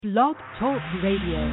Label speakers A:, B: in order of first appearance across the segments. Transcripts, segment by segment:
A: Blog Talk Radio.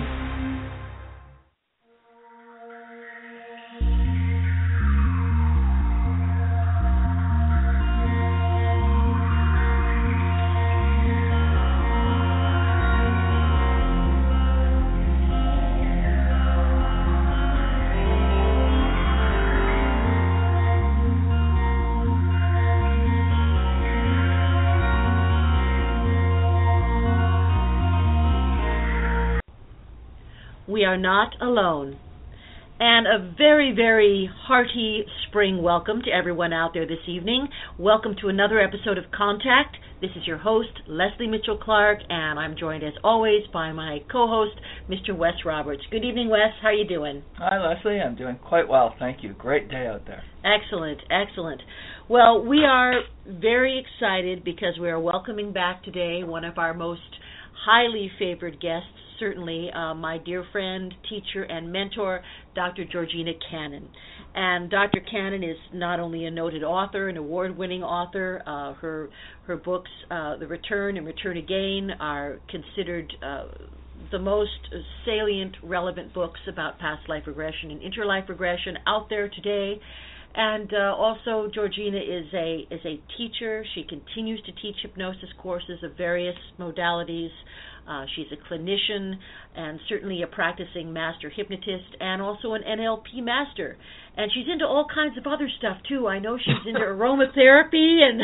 A: We are not alone. And a very, very hearty spring welcome to everyone out there this evening. Welcome to another episode of Contact. This is your host, Leslie Mitchell-Clark, and I'm joined as always by my co-host, Mr. Wes Roberts. Good evening, Wes. How are you doing?
B: Hi, Leslie. I'm doing quite well, thank you. Great day out there.
A: Excellent, excellent. Well, we are very excited because we are welcoming back today one of our most highly favored guests, certainly my dear friend, teacher, and mentor, Dr. Georgina Cannon. And Dr. Cannon is not only a noted author, an award-winning author. Her books, The Return and Return Again, are considered the most salient, relevant books about past life regression and interlife regression out there today. And also, Georgina is a teacher. She continues to teach hypnosis courses of various modalities. She's a clinician and certainly a practicing master hypnotist and also an NLP master. And she's into all kinds of other stuff, too. I know she's into aromatherapy and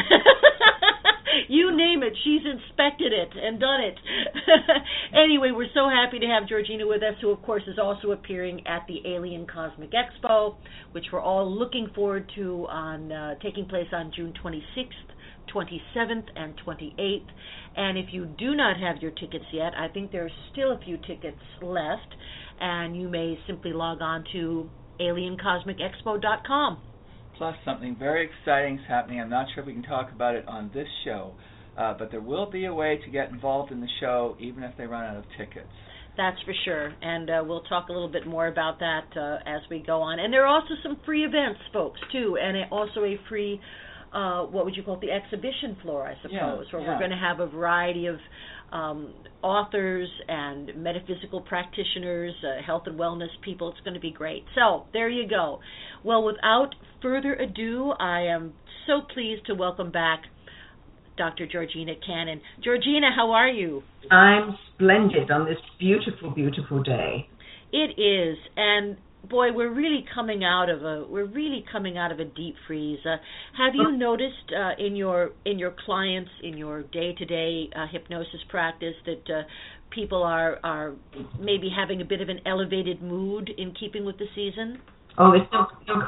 A: you name it. She's inspected it and done it. Anyway, we're so happy to have Georgina with us, who, of course, is also appearing at the Alien Cosmic Expo, which we're all looking forward to on taking place on June 26th. 27th and 28th, and if you do not have your tickets yet, I think there are still a few tickets left, and you may simply log on to aliencosmicexpo.com.
B: Plus, something very exciting is happening. I'm not sure if we can talk about it on this show, but there will be a way to get involved in the show even if they run out of tickets.
A: That's for sure, and we'll talk a little bit more about that as we go on. And there are also some free events, folks, too, and also a free what would you call it, the exhibition floor, I suppose, where we're going to have a variety of authors and metaphysical practitioners, health and wellness people. It's going to be great. So there you go. Well, without further ado, I am so pleased to welcome back Dr. Georgina Cannon. Georgina, how are you?
C: I'm splendid on this beautiful, beautiful day.
A: It is, and boy, we're really coming out of a deep freeze. Have you noticed in your clients, in your day-to-day hypnosis practice, that people are maybe having a bit of an elevated mood in keeping with the season?
C: Oh, there's no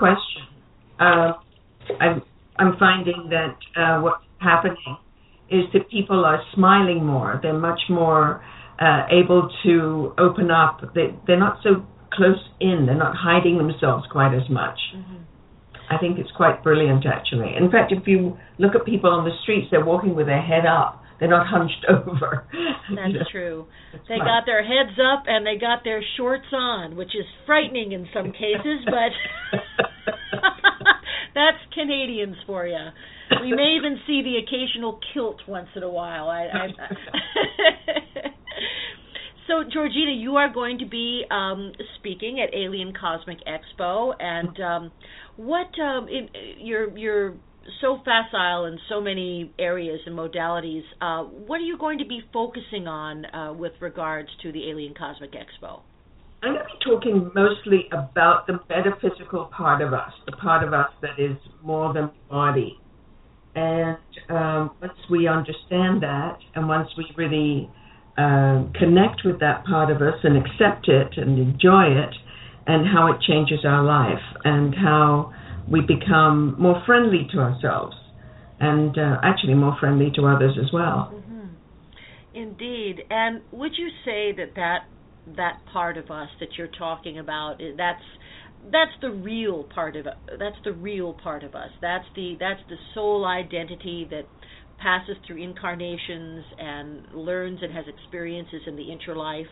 C: question. I'm finding that what's happening is that people are smiling more. They're much more able to open up. They're not so close in. They're not hiding themselves quite as much. Mm-hmm. I think it's quite brilliant, actually. In fact, if you look at people on the streets, they're walking with their head up. They're not hunched over.
A: That's true. They got their heads up and they got their shorts on, which is frightening in some cases, but that's Canadians for you. We may even see the occasional kilt once in a while. So, Georgina, you are going to be speaking at Alien Cosmic Expo, and you're so facile in so many areas and modalities. What are you going to be focusing on with regards to the Alien Cosmic Expo?
C: I'm going to be talking mostly about the metaphysical part of us, the part of us that is more than body. And once we understand that, and once we really connect with that part of us and accept it and enjoy it, and how it changes our life and how we become more friendly to ourselves and actually more friendly to others as well.
A: Mm-hmm. Indeed. And would you say that part of us that you're talking about, that's the real part of it. That's the real part of us. That's the soul identity that passes through incarnations and learns and has experiences in the interlife.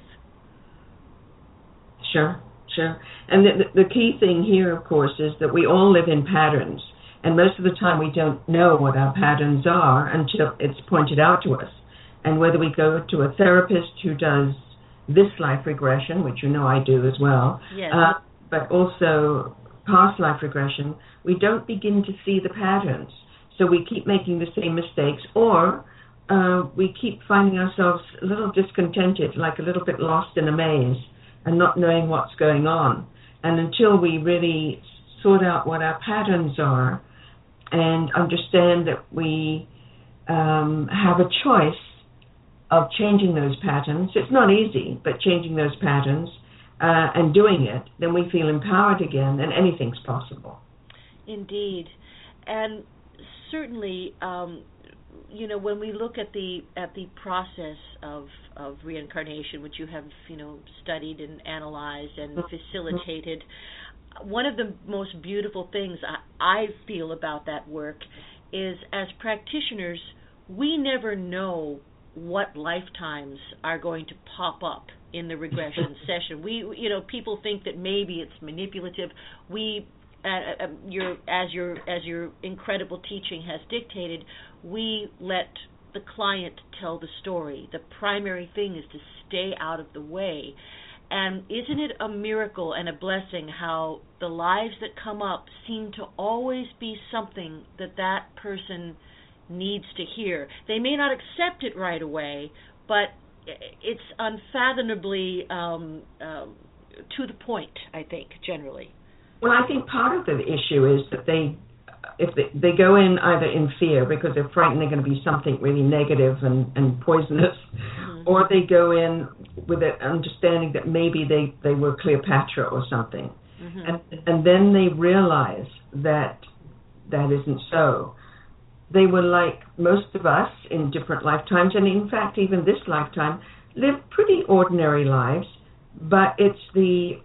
C: Sure. And the key thing here, of course, is that we all live in patterns. And most of the time we don't know what our patterns are until it's pointed out to us. And whether we go to a therapist who does this life regression, which you know I do as well,
A: yes.
C: But also past life regression, we don't begin to see the patterns. So we keep making the same mistakes, or we keep finding ourselves a little discontented, like a little bit lost in a maze and not knowing what's going on. And until we really sort out what our patterns are and understand that we have a choice of changing those patterns, it's not easy, but changing those patterns and doing it, then we feel empowered again, and anything's possible.
A: Indeed. And certainly, when we look at the process of reincarnation, which you have, studied and analyzed and facilitated, one of the most beautiful things I feel about that work is, as practitioners, we never know what lifetimes are going to pop up in the regression session. People think that maybe it's manipulative. As your incredible teaching has dictated, we let the client tell the story. The primary thing is to stay out of the way. And isn't it a miracle and a blessing how the lives that come up seem to always be something that person needs to hear? They may not accept it right away, but it's unfathomably to the point, I think, generally.
C: Well, I think part of the issue is that if they go in either in fear because they're frightened they're going to be something really negative and poisonous, or they go in with an understanding that maybe they were Cleopatra or something, and then they realize that isn't so. They were like most of us in different lifetimes, and in fact even this lifetime, live pretty ordinary lives, but it's the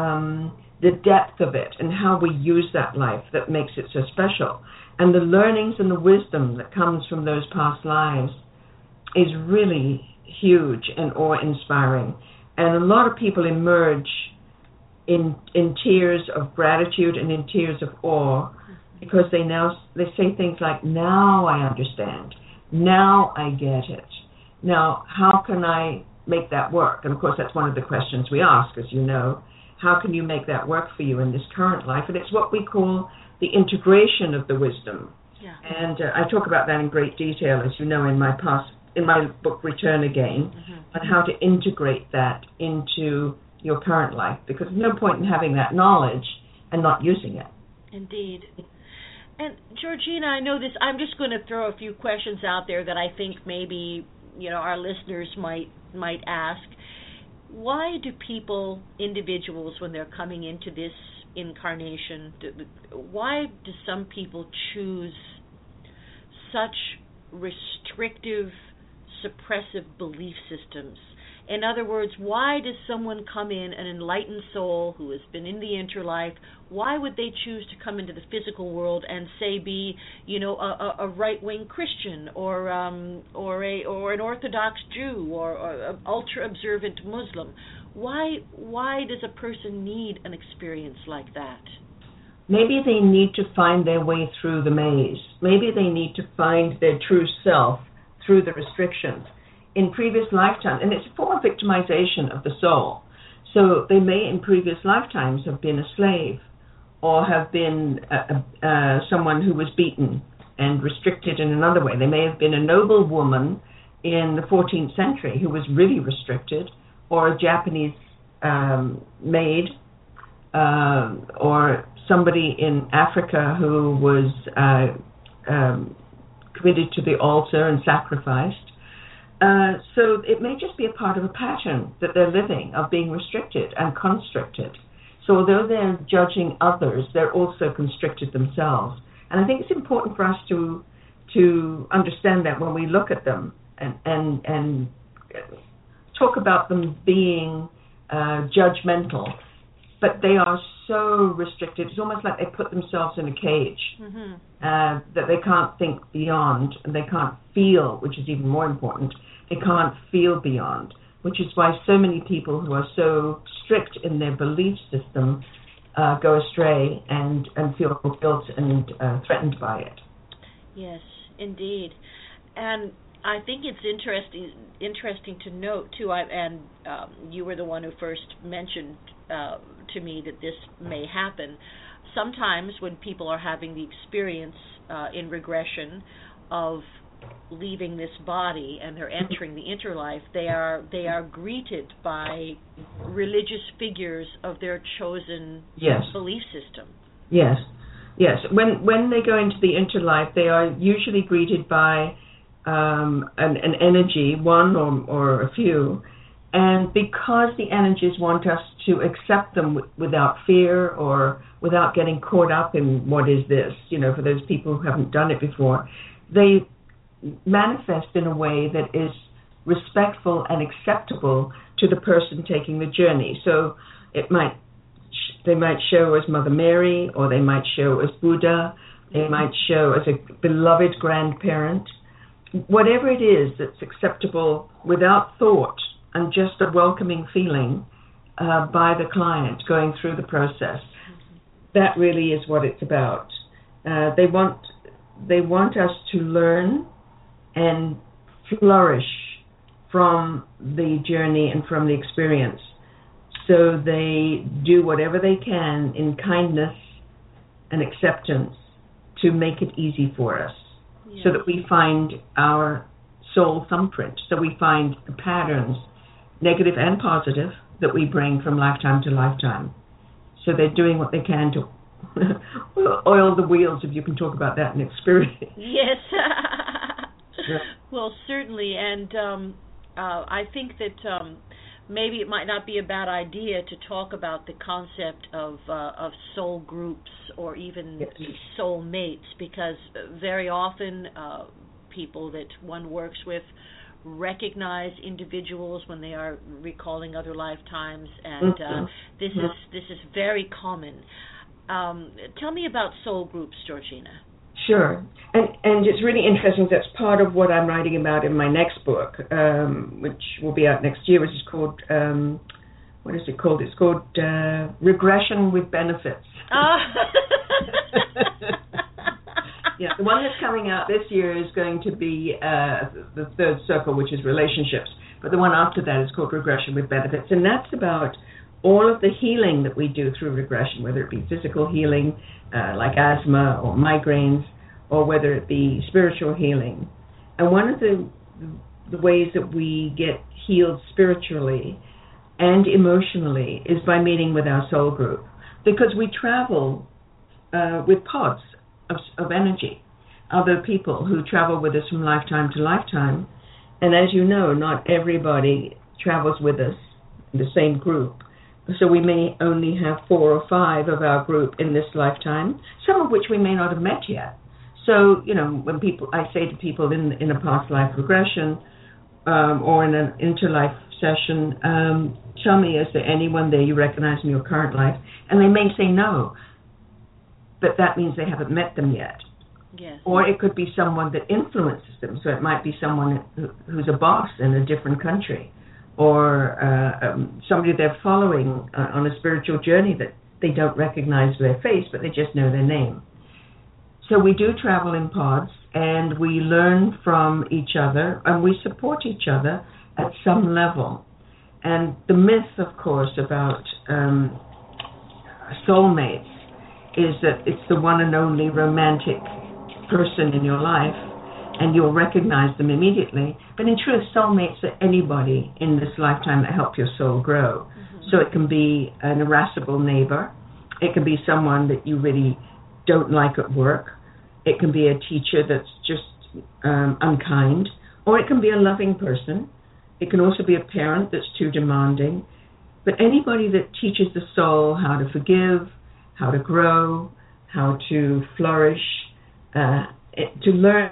C: depth of it and how we use that life that makes it so special. And the learnings and the wisdom that comes from those past lives is really huge and awe-inspiring. And a lot of people emerge in tears of gratitude and in tears of awe because they say things like, now I understand, now I get it. Now, how can I make that work? And of course, that's one of the questions we ask, as you know. How can you make that work for you in this current life? And it's what we call the integration of the wisdom.
A: Yeah.
C: And I talk about that in great detail, as you know, in my book, Return Again, on how to integrate that into your current life, because there's no point in having that knowledge and not using it.
A: Indeed. And Georgina, I know this, I'm just going to throw a few questions out there that I think maybe, our listeners might ask. Why do individuals, when they're coming into this incarnation, why do some people choose such restrictive, suppressive belief systems? In other words, why does someone come in, an enlightened soul who has been in the interlife, why would they choose to come into the physical world and say be, a right-wing Christian or an Orthodox Jew or an ultra-observant Muslim? Why does a person need an experience like that?
C: Maybe they need to find their way through the maze. Maybe they need to find their true self through the restrictions. In previous lifetimes, and it's a form of victimization of the soul. So they may in previous lifetimes have been a slave or have been someone who was beaten and restricted in another way. They may have been a noble woman in the 14th century who was really restricted, or a Japanese maid, or somebody in Africa who was committed to the altar and sacrificed. So it may just be a part of a pattern that they're living of being restricted and constricted. So although they're judging others, they're also constricted themselves. And I think it's important for us to understand that when we look at them and talk about them being judgmental, but they are so restricted. It's almost like they put themselves in a cage that they can't think beyond, and they can't feel, which is even more important. They can't feel beyond, which is why so many people who are so strict in their belief system go astray and feel guilt and threatened by it.
A: Yes, indeed. And I think it's interesting to note too. You were the one who first mentioned to me that this may happen. Sometimes when people are having the experience in regression of leaving this body and they're entering the interlife, they are greeted by religious figures of their chosen belief system.
C: Yes. When they go into the interlife, they are usually greeted by an energy, one or a few, and because the energies want us to accept them without fear or without getting caught up in what is this, for those people who haven't done it before, they manifest in a way that is respectful and acceptable to the person taking the journey. So they might show as Mother Mary, or they might show as Buddha, they might show as a beloved grandparent. Whatever it is that's acceptable without thought and just a welcoming feeling by the client going through the process, that really is what it's about. They want us to learn and flourish from the journey and from the experience. So they do whatever they can in kindness and acceptance to make it easy for us, so that we find our soul thumbprint, so we find the patterns, negative and positive, that we bring from lifetime to lifetime. So they're doing what they can to oil the wheels, if you can talk about that in experience.
A: Yes. Well, certainly, and I think that maybe it might not be a bad idea to talk about the concept of soul groups or even soul mates, because very often people that one works with recognize individuals when they are recalling other lifetimes, and this is very common. Tell me about soul groups, Georgina.
C: Sure, and it's really interesting. That's part of what I'm writing about in my next book, which will be out next year, which is called, what is it called? It's called Regression with Benefits. Yeah, the one that's coming out this year is going to be the third circle, which is relationships. But the one after that is called Regression with Benefits, and that's about all of the healing that we do through regression, whether it be physical healing, like asthma or migraines, or whether it be spiritual healing. And one of the ways that we get healed spiritually and emotionally is by meeting with our soul group, because we travel with pods of energy, other people who travel with us from lifetime to lifetime. And as you know, not everybody travels with us in the same group. So we may only have 4 or 5 of our group in this lifetime, some of which we may not have met yet. So, when I say to people in a past life regression or in an interlife session, tell me, is there anyone there you recognize in your current life? And they may say no, but that means they haven't met them yet.
A: Yes.
C: Or it could be someone that influences them. So it might be someone who's a boss in a different country, or somebody they're following on a spiritual journey that they don't recognize their face, but they just know their name. So we do travel in pods, and we learn from each other, and we support each other at some level. And the myth, of course, about soulmates is that it's the one and only romantic person in your life, and you'll recognize them immediately. But in truth, soulmates are anybody in this lifetime that help your soul grow. Mm-hmm. So it can be an irascible neighbor. It can be someone that you really don't like at work. It can be a teacher that's just unkind. Or it can be a loving person. It can also be a parent that's too demanding. But anybody that teaches the soul how to forgive, how to grow, how to flourish, to learn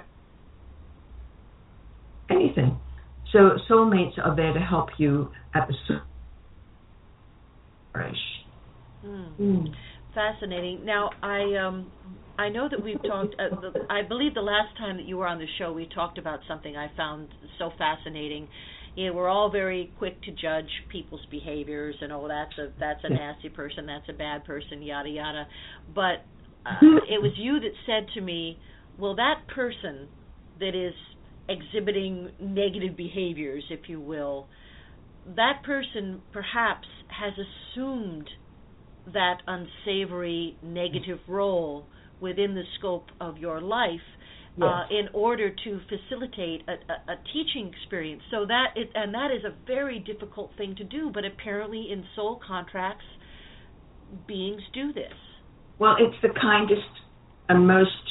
C: anything. So soulmates are there to help you at the soul flourish.
A: Fascinating. Now, I know that we've talked, I believe the last time that you were on the show, we talked about something I found so fascinating. We're all very quick to judge people's behaviors and, that's a nasty person, that's a bad person, yada, yada. But it was you that said to me, well, that person that is exhibiting negative behaviors, if you will, that person perhaps has assumed that unsavory negative role within the scope of your life in order to facilitate a teaching experience. So that is a very difficult thing to do, but apparently in soul contracts, beings do this.
C: Well, it's the kindest and most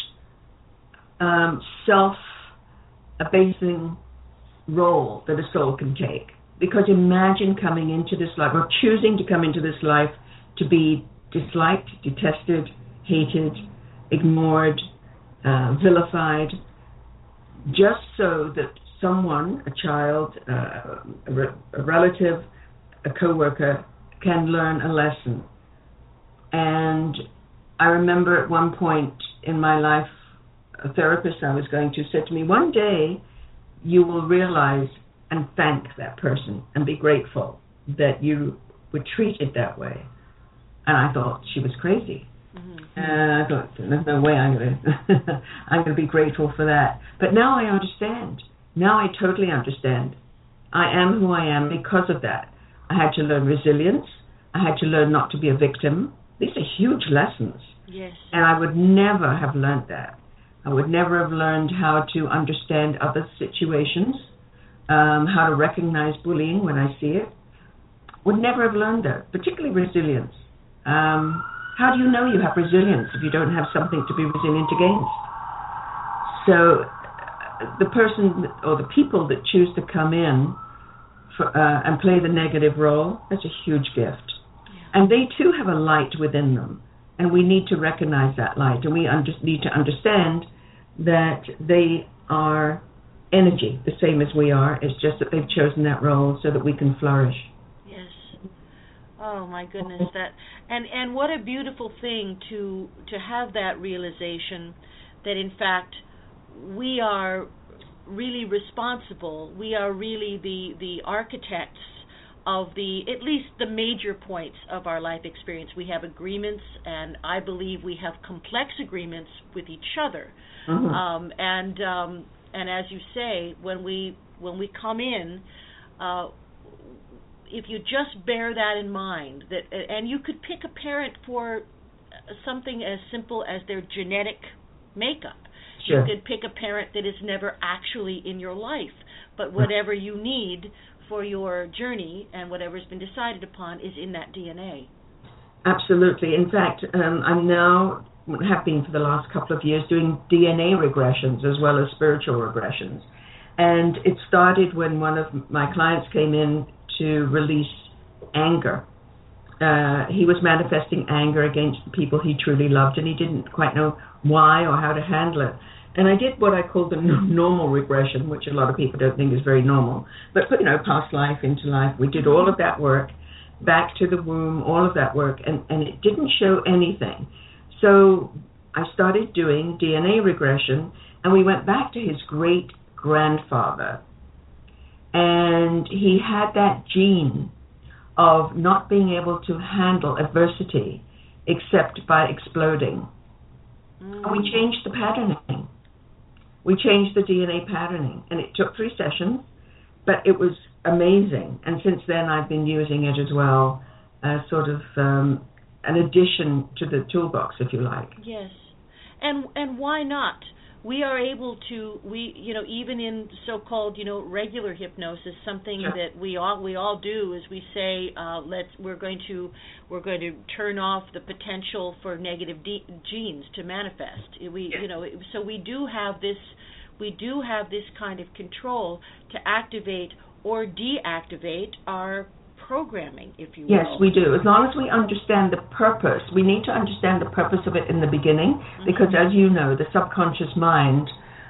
C: self-abasing role that a soul can take. Because imagine coming into this life, or choosing to come into this life to be disliked, detested, hated, ignored, vilified, just so that someone, a child, a relative, a co-worker, can learn a lesson. And I remember at one point in my life, a therapist I was going to said to me, one day you will realize and thank that person and be grateful that you were treated that way. And I thought she was crazy. I thought, there's no way I'm going to be grateful for that. But now I understand. Now I totally understand. I am who I am because of that. I had to learn resilience. I had to learn not to be a victim. These are huge lessons.
A: Yes.
C: And I would never have learned that. I would never have learned how to understand other situations, how to recognize bullying when I see it. Would never have learned that, particularly resilience. How do you know you have resilience if you don't have something to be resilient against? So the person or the people that choose to come in and play the negative role, that's a huge gift. Yeah. And they too have a light within them. And we need to recognize that light. And we need to understand that they are energy, the same as we are. It's just that they've chosen that role so that we can flourish.
A: Oh my goodness, and what a beautiful thing to have that realization that in fact we are really responsible. We are really the architects of at least the major points of our life experience. We have agreements, and I believe we have complex agreements with each other. Mm-hmm. And as you say, when we come in. If you just bear that in mind, and you could pick a parent for something as simple as their genetic makeup. Sure. You could pick a parent that is never actually in your life, but whatever you need for your journey and whatever's been decided upon is in that DNA.
C: Absolutely. In fact, I'm now, have been for the last couple of years, doing DNA regressions as well as spiritual regressions. And it started when one of my clients came in to release anger. He was manifesting anger against the people he truly loved, and he didn't quite know why or how to handle it. And I did what I call the normal regression, which a lot of people don't think is very normal. But, past life into life, we did all of that work, back to the womb, all of that work, and it didn't show anything. So I started doing DNA regression, and we went back to his great-grandfather. And he had that gene of not being able to handle adversity except by exploding. And we changed the patterning. We changed the DNA patterning. And it took 3 sessions, but it was amazing. And since then I've been using it as well as sort of an addition to the toolbox, if you like.
A: Yes. And why not? We are able to, even in so-called, regular hypnosis, something that we all do is we say, we're going to turn off the potential for negative genes to manifest. So we do have this kind of control to activate or deactivate our programming, if you will.
C: Yes, we do. As long as we understand the purpose, we need to understand the purpose of it in the beginning, because as you know, the subconscious mind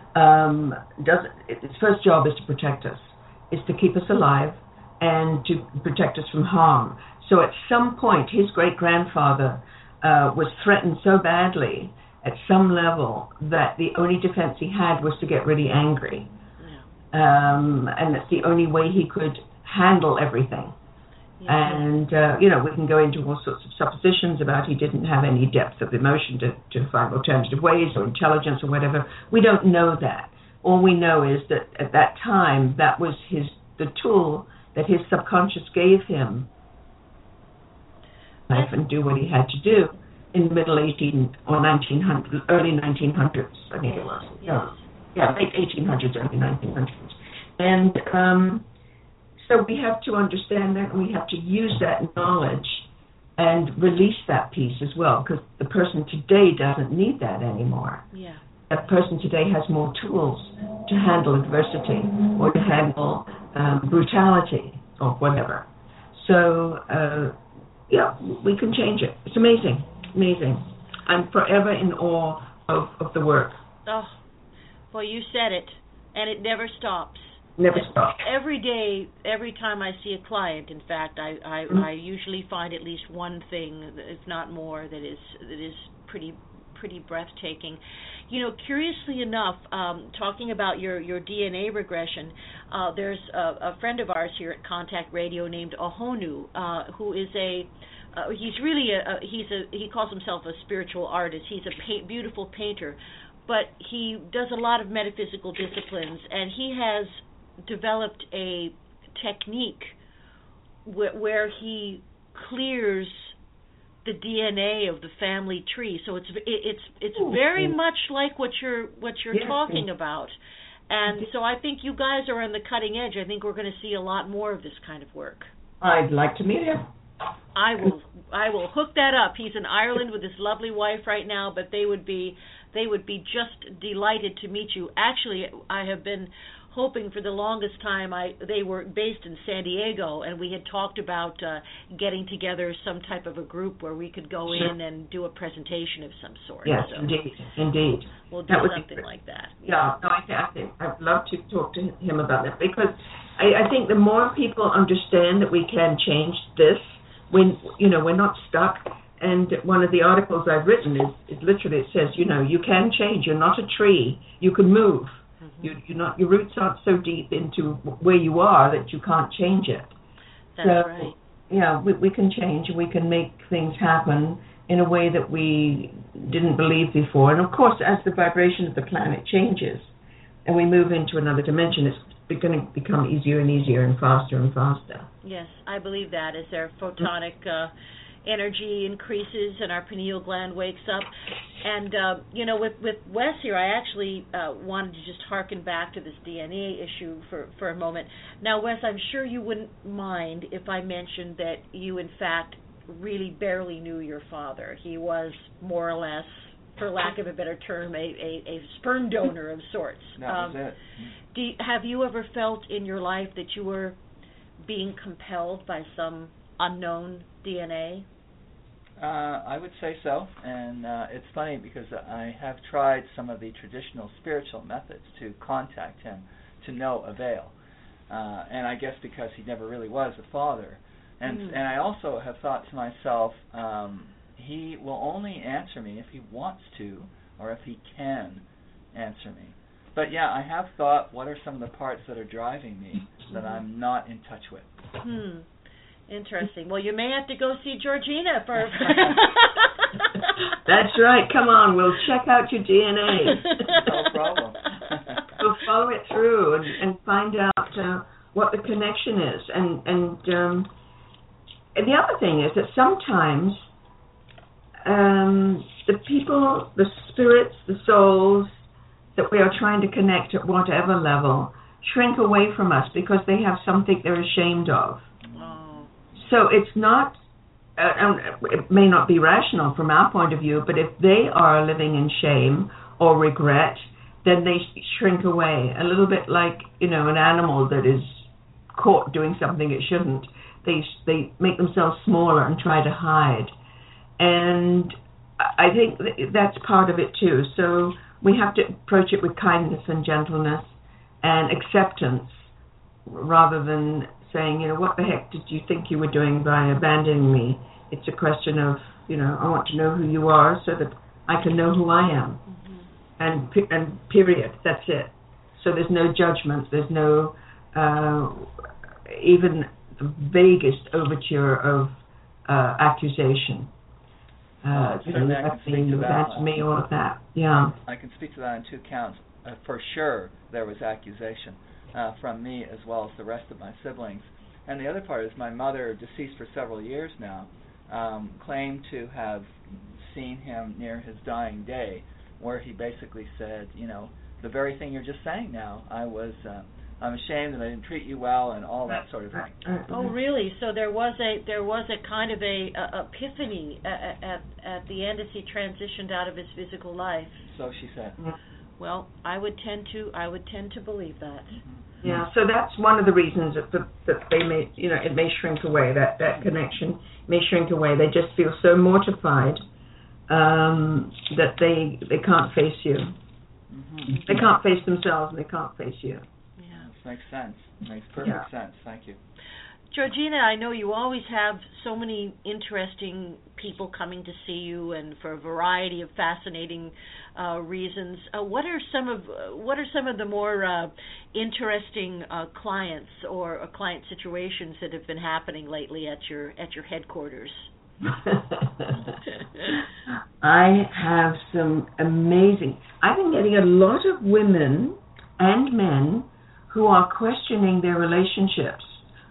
C: its first job is to protect us, is to keep us alive and to protect us from harm. So at some point, his great-grandfather was threatened so badly at some level that the only defense he had was to get really angry. And that's the only way he could handle everything. And, we can go into all sorts of suppositions about he didn't have any depth of emotion to find alternative ways or intelligence or whatever. We don't know that. All we know is that at that time, that was the tool that his subconscious gave him life and do what he had to do in the middle 18 or 1900s, early 1900s, I think it was. Yeah, late 1800s, early 1900s. And so we have to understand that, and we have to use that knowledge and release that piece as well, because the person today doesn't need that anymore.
A: Yeah.
C: That person today has more tools to handle adversity or to handle brutality or whatever. So, we can change it. It's amazing, amazing. I'm forever in awe of the work.
A: Oh, well, you said it, and it never stops.
C: Never stops.
A: Every day, every time I see a client, in fact, I usually find at least one thing, if not more, that is pretty breathtaking. You know, curiously enough, talking about your DNA regression, there's a friend of ours here at Contact Radio named Ahonu, who is he's really he calls himself a spiritual artist. He's a beautiful painter, but he does a lot of metaphysical disciplines, and he has developed a technique where he clears the DNA of the family tree. So it's very much like what you're talking about. And so I think you guys are on the cutting edge. I think we're going to see a lot more of this kind of work.
C: I'd like to meet him.
A: I will hook that up. He's in Ireland with his lovely wife right now, but they would be just delighted to meet you. Actually, I have been hoping for the longest time. They were based in San Diego, and we had talked about getting together some type of a group where we could go in and do a presentation of some sort.
C: Yes,
A: so
C: indeed.
A: We'll do something like that.
C: Yeah, no, I think I'd love to talk to him about that, because I think the more people understand that we can change this, when we're not stuck. And one of the articles I've written is literally, it says, you can change. You're not a tree. You can move. Mm-hmm. Your roots aren't so deep into where you are that you can't change it.
A: That's right.
C: Yeah, we can change, and we can make things happen in a way that we didn't believe before. And of course, as the vibration of the planet changes and we move into another dimension, it's going to become easier and easier and faster and faster.
A: Yes, I believe that as their photonic energy increases and our pineal gland wakes up. And, with Wes here, I actually wanted to just harken back to this DNA issue for a moment. Now, Wes, I'm sure you wouldn't mind if I mentioned that you, in fact, really barely knew your father. He was more or less, for lack of a better term, a sperm donor of sorts.
B: That was it.
A: Have you ever felt in your life that you were being compelled by some unknown DNA?
B: I would say so, and it's funny because I have tried some of the traditional spiritual methods to contact him, to no avail, and I guess because he never really was a father. And I also have thought to myself, he will only answer me if he wants to, or if he can answer me. But yeah, I have thought, what are some of the parts that are driving me that I'm not in touch with?
A: Interesting. Well, you may have to go see Georgina for...
C: That's right. Come on, we'll check out your DNA.
B: No problem.
C: We'll follow it through and find out what the connection is. And the other thing is that sometimes the people, the spirits, the souls that we are trying to connect at whatever level shrink away from us because they have something they're ashamed of. So it's not, it may not be rational from our point of view, but if they are living in shame or regret, then they shrink away. A little bit like, an animal that is caught doing something it shouldn't. They make themselves smaller and try to hide. And I think that's part of it too. So we have to approach it with kindness and gentleness and acceptance rather than saying, what the heck did you think you were doing by abandoning me? It's a question of, I want to know who you are so that I can know who I am. Mm-hmm. And period. That's it. So there's no judgment. There's no even the vaguest overture of accusation.
B: I can speak to that.
C: Me, all of that. Yeah.
B: I can speak to that on two counts. for sure there was accusation from me as well as the rest of my siblings. And the other part is my mother, deceased for several years now, claimed to have seen him near his dying day, where he basically said, the very thing you're just saying now. I'm ashamed that I didn't treat you well, and all that sort of thing.
A: Oh, really? So there was a kind of a epiphany at the end as he transitioned out of his physical life.
B: So she said.
A: Well, I would tend to believe that.
C: Mm-hmm. Yeah. So that's one of the reasons that they may, it may shrink away. That connection may shrink away. They just feel so mortified that they can't face you. Mm-hmm. They can't face themselves, and they can't face you.
B: Yeah, makes sense. Makes perfect sense. Thank you.
A: Georgina, I know you always have so many interesting people coming to see you, and for a variety of fascinating reasons. What are some of the more interesting clients or client situations that have been happening lately at your headquarters?
C: I have some amazing. I've been getting a lot of women and men who are questioning their relationships.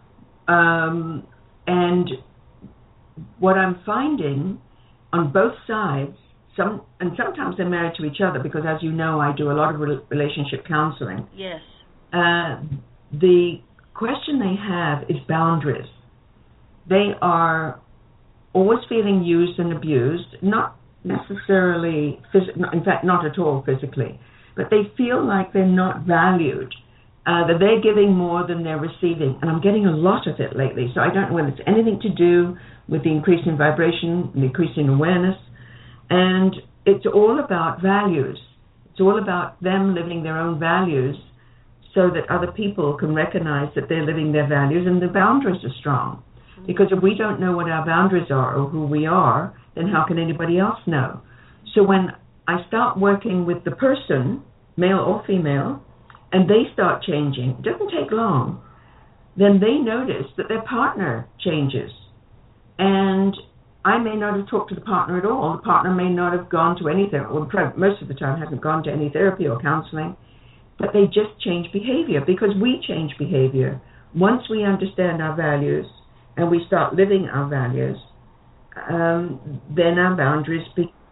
C: And what I'm finding on both sides, sometimes they're married to each other, because as you know, I do a lot of relationship counseling.
A: Yes.
C: The question they have is boundaries. They are always feeling used and abused, not necessarily, in fact, not at all physically, but they feel like they're not valued. That they're giving more than they're receiving. And I'm getting a lot of it lately, so I don't know whether it's anything to do with the increase in vibration, the increase in awareness. And it's all about values. It's all about them living their own values so that other people can recognize that they're living their values and the boundaries are strong. Because if we don't know what our boundaries are or who we are, then how can anybody else know? So when I start working with the person, male or female, and they start changing, it doesn't take long, then they notice that their partner changes. And I may not have talked to the partner at all. The partner may not have gone to any therapy, or most of the time hasn't gone to any therapy or counseling, but they just change behavior, because we change behavior. Once we understand our values and we start living our values, then our boundaries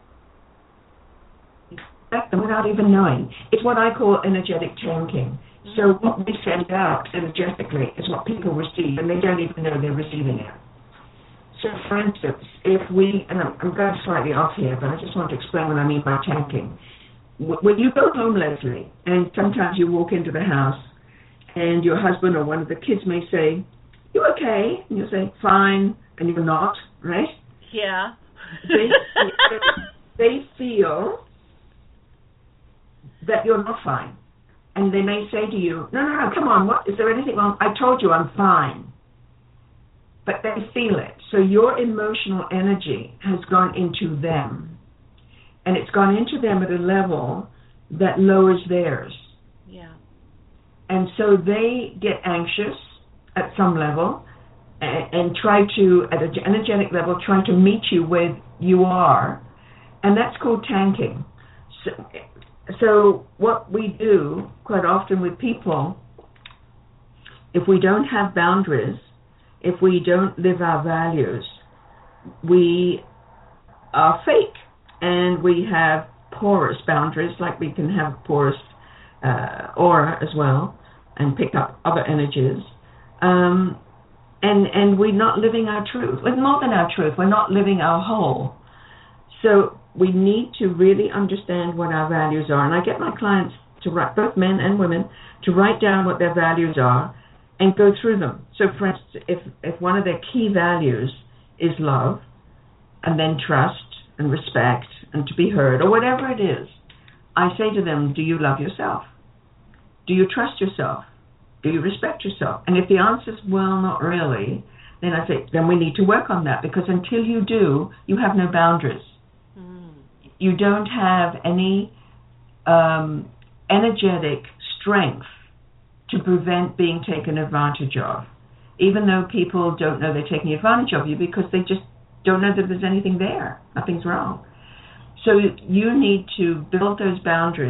C: them without even knowing. It's what I call energetic tanking. So what we send out energetically is what people receive, and they don't even know they're receiving it. So, for instance, if we, and I'm going slightly off here, but I just want to explain what I mean by tanking. When you go home, Leslie, and sometimes you walk into the house, and your husband or one of the kids may say, "You okay?" And you say, "Fine," and you're not, right?
A: Yeah.
C: They feel that you're not fine. And they may say to you, no, come on, what? Is there anything wrong? I told you I'm fine. But they feel it. So your emotional energy has gone into them. And it's gone into them at a level that lowers theirs.
A: Yeah.
C: And so they get anxious at some level and try to, at an energetic level, try to meet you where you are. And that's called tanking. So what we do quite often with people, if we don't have boundaries, if we don't live our values, we are fake, and we have porous boundaries, like we can have porous aura as well, and pick up other energies. And we're not living our truth. We're more than our truth. We're not living our whole. So we need to really understand what our values are. And I get my clients to write, both men and women, to write down what their values are and go through them. So, for instance, if one of their key values is love, and then trust and respect and to be heard, or whatever it is, I say to them, do you love yourself? Do you trust yourself? Do you respect yourself? And if the answer is, well, not really, then I say, then we need to work on that, because until you do, you have no boundaries. You don't have any energetic strength to prevent being taken advantage of, even though people don't know they're taking advantage of you because they just don't know that there's anything there. Nothing's wrong. So you need to build those boundaries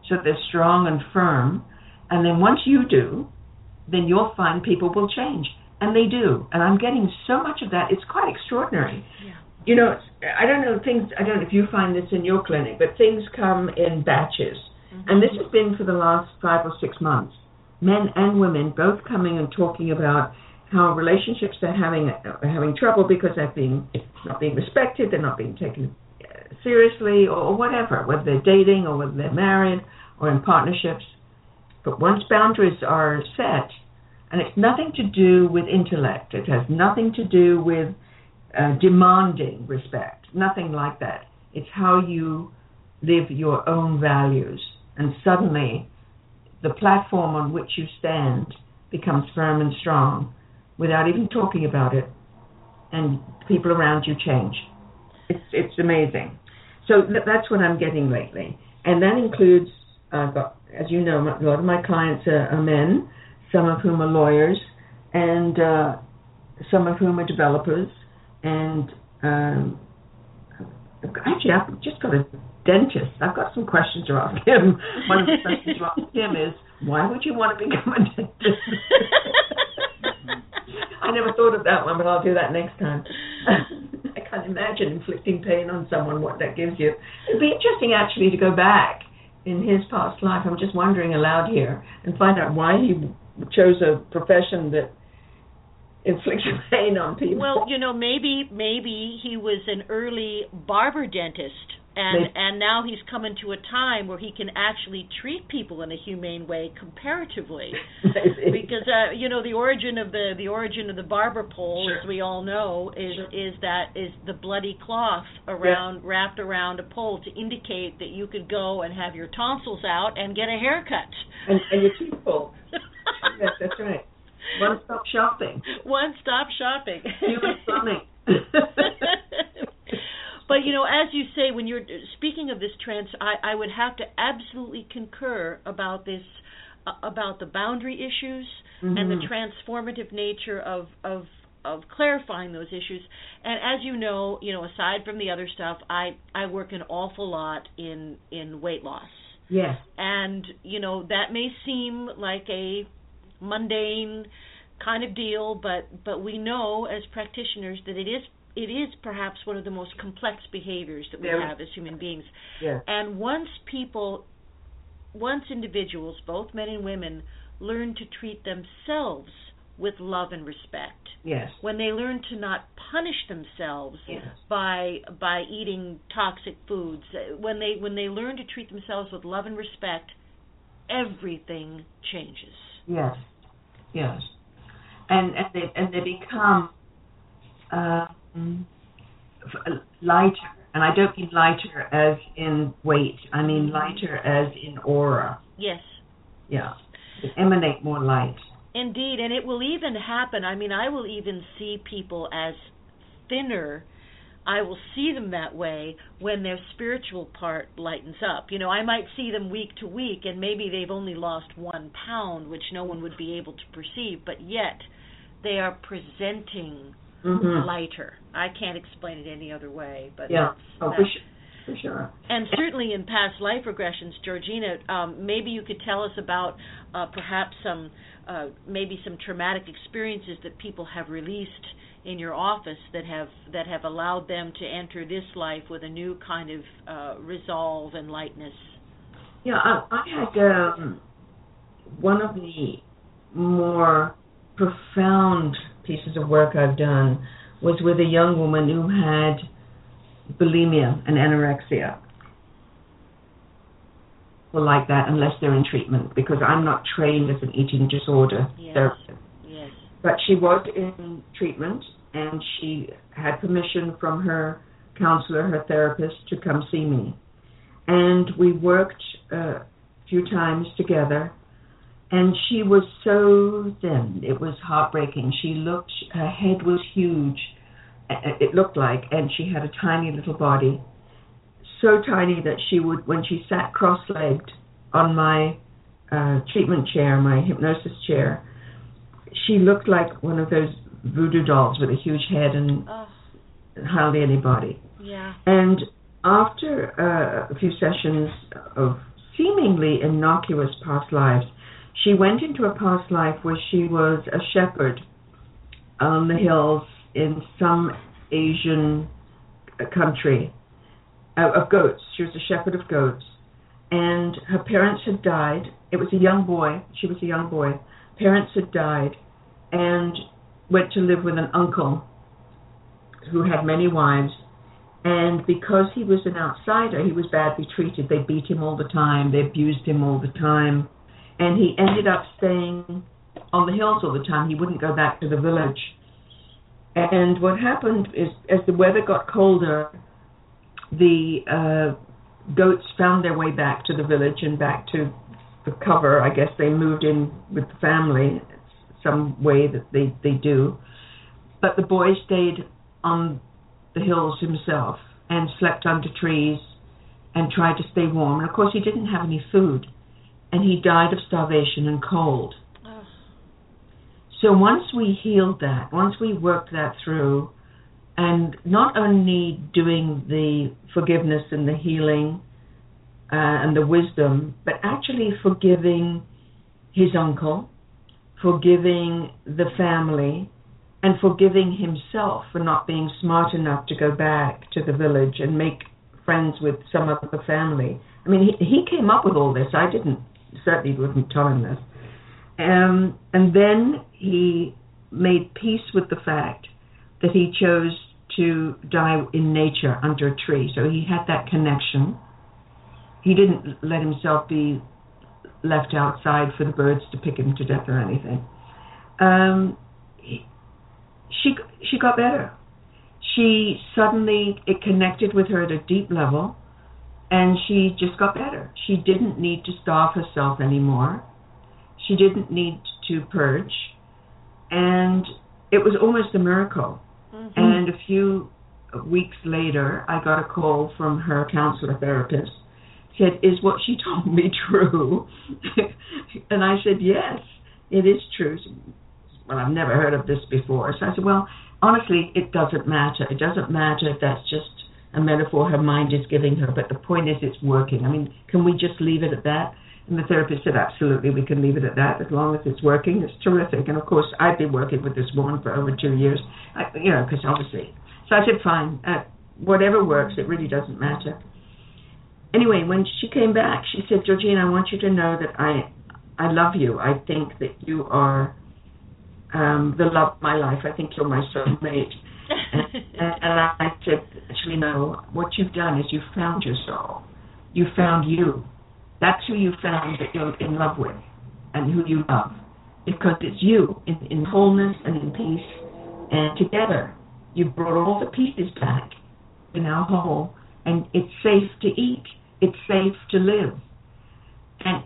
C: so they're strong and firm. And then once you do, then you'll find people will change. And they do. And I'm getting so much of that. It's quite extraordinary.
A: Yeah.
C: You know, I don't know if you find this in your clinic, but things come in batches. Mm-hmm. And this has been for the last 5 or 6 months. Men and women both coming and talking about how relationships they're having trouble because they're not being respected, they're not being taken seriously, or whatever, whether they're dating or whether they're married or in partnerships. But once boundaries are set, and it's nothing to do with intellect, it has nothing to do with demanding respect, nothing like that. It's how you live your own values, and suddenly the platform on which you stand becomes firm and strong without even talking about it, and people around you change. It's amazing. So that's what I'm getting lately, and that includes, as you know, a lot of my clients are men, some of whom are lawyers, and some of whom are developers, and actually I've just got a dentist. I've got some questions to ask him. One of the questions to ask him is, why would you want to become a dentist? I never thought of that one, but I'll do that next time. I can't imagine inflicting pain on someone, what that gives you. It'd be interesting, actually, to go back in his past life. I'm just wondering aloud here and find out why he chose a profession that inflicts pain on people.
A: Well, you know, maybe he was an early barber dentist, and now he's come into a time where he can actually treat people in a humane way comparatively. Because you know, the origin of the barber pole, sure, as we all know, is the bloody cloth wrapped around a pole to indicate that you could go and have your tonsils out and get a haircut.
C: And your teeth pulled. Yes, that's right. One-stop shopping.
A: One-stop shopping.
C: Human plumbing.
A: But, you know, as you say, when you're speaking of this trance, I would have to absolutely concur about this, about the boundary issues, mm-hmm, and the transformative nature of clarifying those issues. And as you know, aside from the other stuff, I work an awful lot in weight loss.
C: Yes. And,
A: you know, that may seem like a mundane kind of deal, but we know as practitioners that it is perhaps one of the most complex behaviors that we have as human beings.
C: Yeah.
A: And once individuals, both men and women, learn to treat themselves with love and respect,
C: yes,
A: when they learn to not punish themselves,
C: yes, by
A: eating toxic foods, when they learn to treat themselves with love and respect, everything changes.
C: Yes, yes, and they become lighter, and I don't mean lighter as in weight. I mean lighter as in aura.
A: Yes.
C: Yeah, they emanate more light.
A: Indeed, and it will even happen. I mean, I will even see people as thinner. I will see them that way when their spiritual part lightens up. You know, I might see them week to week, and maybe they've only lost 1 pound, which no one would be able to perceive, but yet they are presenting, mm-hmm, lighter. I can't explain it any other way. But
C: yeah, for sure.
A: And certainly in past life regressions, Georgina, maybe you could tell us about perhaps some traumatic experiences that people have released in your office that have allowed them to enter this life with a new kind of resolve and lightness.
C: Yeah, I had one of the more profound pieces of work I've done was with a young woman who had bulimia and anorexia. Well, like that, unless they're in treatment, because I'm not trained as an eating disorder therapist.
A: Yes.
C: But she was in treatment, and she had permission from her counselor, her therapist, to come see me. And we worked a few times together, and she was so thin. It was heartbreaking. Her head was huge, it looked like, and she had a tiny little body. So tiny that she would, when she sat cross-legged on my treatment chair, my hypnosis chair, she looked like one of those voodoo dolls with a huge head and hardly any body.
A: Yeah.
C: And after a few sessions of seemingly innocuous past lives. She went into a past life where she was a shepherd on the hills in some Asian country of goats. She was a shepherd of goats. And her parents had died. It was a young boy. She was a young boy. Parents had died and went to live with an uncle who had many wives. And because he was an outsider, he was badly treated. They beat him all the time. They abused him all the time. And he ended up staying on the hills all the time. He wouldn't go back to the village. And what happened is, as the weather got colder, the goats found their way back to the village and back to the cover. I guess they moved in with the family, some way that they do. But the boy stayed on the hills himself and slept under trees and tried to stay warm. And of course he didn't have any food, and he died of starvation and cold. Oh. So once we healed that, once we worked that through, and not only doing the forgiveness and the healing and the wisdom, but actually forgiving his uncle, forgiving the family, and forgiving himself for not being smart enough to go back to the village and make friends with some of the family. I mean, he came up with all this. I certainly wouldn't tell him this. And then he made peace with the fact that he chose to die in nature under a tree. So he had that connection. He didn't let himself be left outside for the birds to pick him to death or anything. She got better. It connected with her at a deep level, and she just got better. She didn't need to starve herself anymore. She didn't need to purge, and it was almost a miracle. Mm-hmm. And a few weeks later, I got a call from her counselor therapist. Said, "Is what she told me true?" And I said, "Yes, it is true." Well, I've never heard of this before. So I said, well, honestly, it doesn't matter. It doesn't matter if that's just a metaphor her mind is giving her, but the point is it's working. I mean, can we just leave it at that? And the therapist said, absolutely, we can leave it at that as long as it's working. It's terrific. And, of course, I've been working with this woman for over 2 years, because obviously. So I said, fine, whatever works, it really doesn't matter. Anyway, when she came back, she said, Georgina, I want you to know that I love you. I think that you are the love of my life. I think you're my soulmate. and I said, actually, no, what you've done is you found your soul. You found you. That's who you found that you're in love with and who you love. Because it's you in wholeness and in peace. And together, you've brought all the pieces back in our whole. And it's safe to eat. It's safe to live. And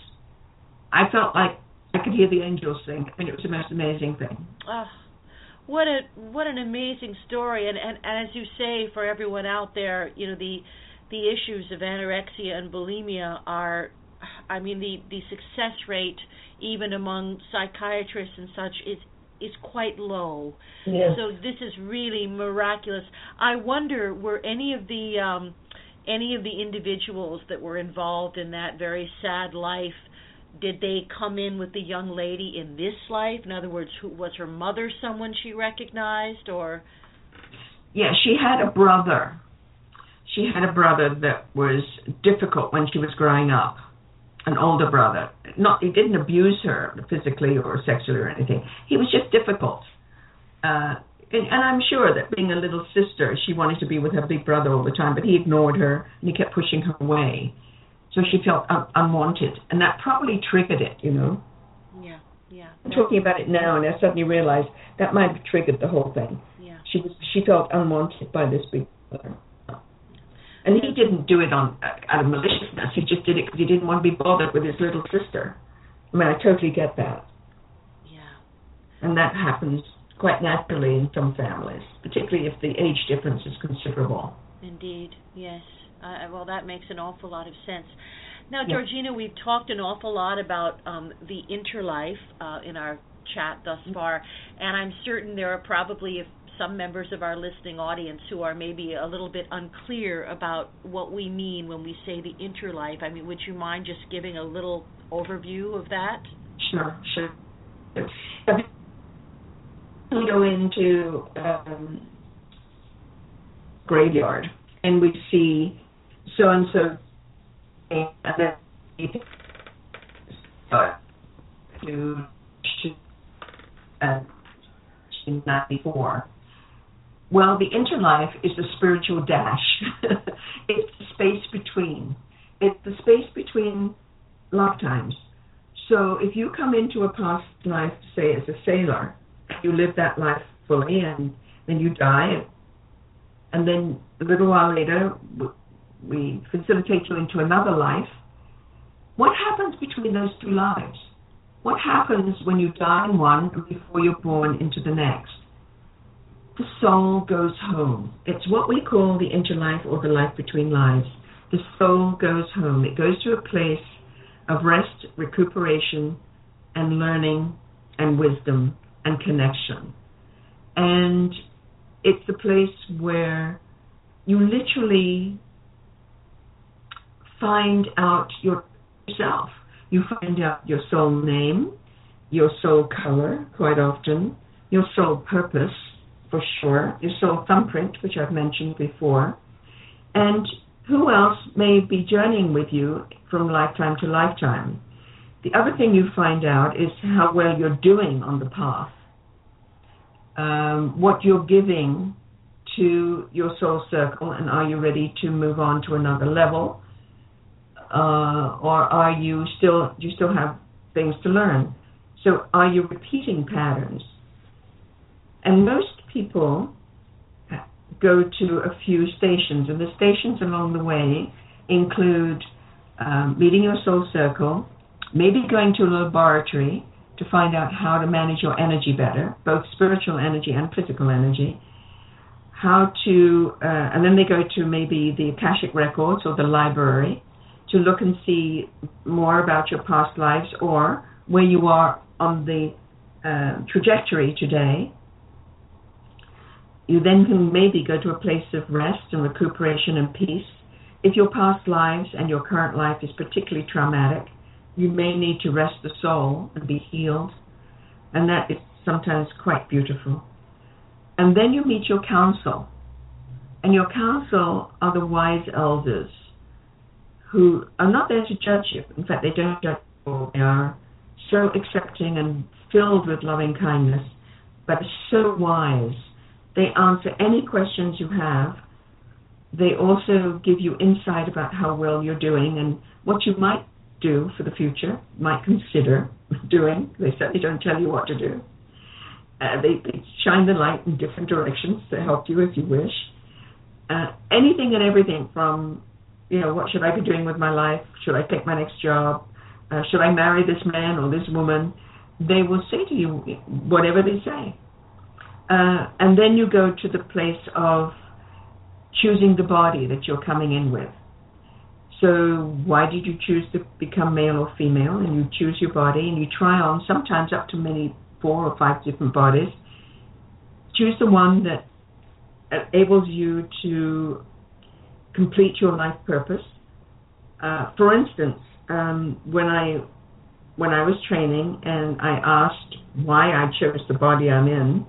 C: I felt like I could hear the angels sing, and it was the most amazing thing.
A: Oh, what an amazing story! And as you say, for everyone out there, the issues of anorexia and bulimia are, I mean, the success rate even among psychiatrists and such is quite low.
C: Yes.
A: So this is really miraculous. I wonder, were any of the individuals that were involved in that very sad life, did they come in with the young lady in this life? In other words, was her mother someone she recognized, or?
C: Yeah, she had a brother. She had a brother that was difficult when she was growing up, an older brother. He didn't abuse her physically or sexually or anything. He was just difficult. And I'm sure that being a little sister, she wanted to be with her big brother all the time, but he ignored her and he kept pushing her away. So she felt unwanted, and that probably triggered it,
A: Yeah.
C: I'm talking about it now, and I suddenly realized that might have triggered the whole thing.
A: Yeah.
C: She felt unwanted by this big brother. And he didn't do it out of maliciousness. He just did it because he didn't want to be bothered with his little sister. I mean, I totally get that.
A: Yeah.
C: And that happens quite naturally in some families, particularly if the age difference is considerable.
A: Indeed, yes. Well, that makes an awful lot of sense. Now, Georgina, we've talked an awful lot about the interlife in our chat thus far, and I'm certain there are probably some members of our listening audience who are maybe a little bit unclear about what we mean when we say the interlife. I mean, would you mind just giving a little overview of that?
C: Sure. We go into graveyard and we see so and so, and then to 94. Well, the interlife is the spiritual dash. It's the space between. It's the space between lifetimes. So if you come into a past life, say as a sailor, you live that life fully, and then you die, and then a little while later we facilitate you into another life. What happens between those two lives? What happens when you die in one and before you're born into the next? The soul goes home. It's what we call the interlife or the life between lives. The soul goes home. It goes to a place of rest, recuperation, and learning, and wisdom, and connection. And it's the place where you literally find out yourself. You find out your soul name, your soul color, quite often, your soul purpose, for sure, your soul thumbprint, which I've mentioned before, and who else may be journeying with you from lifetime to lifetime. The other thing you find out is how well you're doing on the path, what you're giving to your soul circle, and are you ready to move on to another level? Or are you still have things to learn? So are you repeating patterns? And most people go to a few stations, and the stations along the way include meeting your soul circle, maybe going to a laboratory to find out how to manage your energy better, both spiritual energy and physical energy, and then they go to maybe the Akashic Records or the library to look and see more about your past lives or where you are on the trajectory today. You then can maybe go to a place of rest and recuperation and peace. If your past lives and your current life is particularly traumatic, you may need to rest the soul and be healed, and that is sometimes quite beautiful. And then you meet your council, and your council are the wise elders who are not there to judge you. In fact, they don't judge you. They are so accepting and filled with loving kindness, but so wise. They answer any questions you have. They also give you insight about how well you're doing and what you might do for the future, might consider doing. They certainly don't tell you what to do. They shine the light in different directions to help you if you wish. Anything and everything from, what should I be doing with my life? Should I take my next job? Should I marry this man or this woman? They will say to you whatever they say. And then you go to the place of choosing the body that you're coming in with. So why did you choose to become male or female? And you choose your body and you try on sometimes up to 4 or 5 different bodies. Choose the one that enables you to complete your life purpose. For instance, when I was training and I asked why I chose the body I'm in,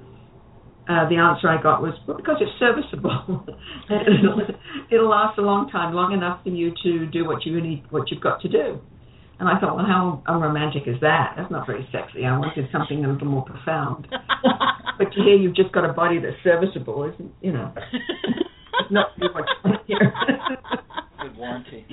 C: the answer I got was, because it's serviceable. It'll last a long time, long enough for you to do what you've got to do. And I thought, well, how unromantic is that? That's not very sexy. I wanted something a little more profound. But to hear you've just got a body that's serviceable isn't, it's not really what you want to hear.
B: Good warranty.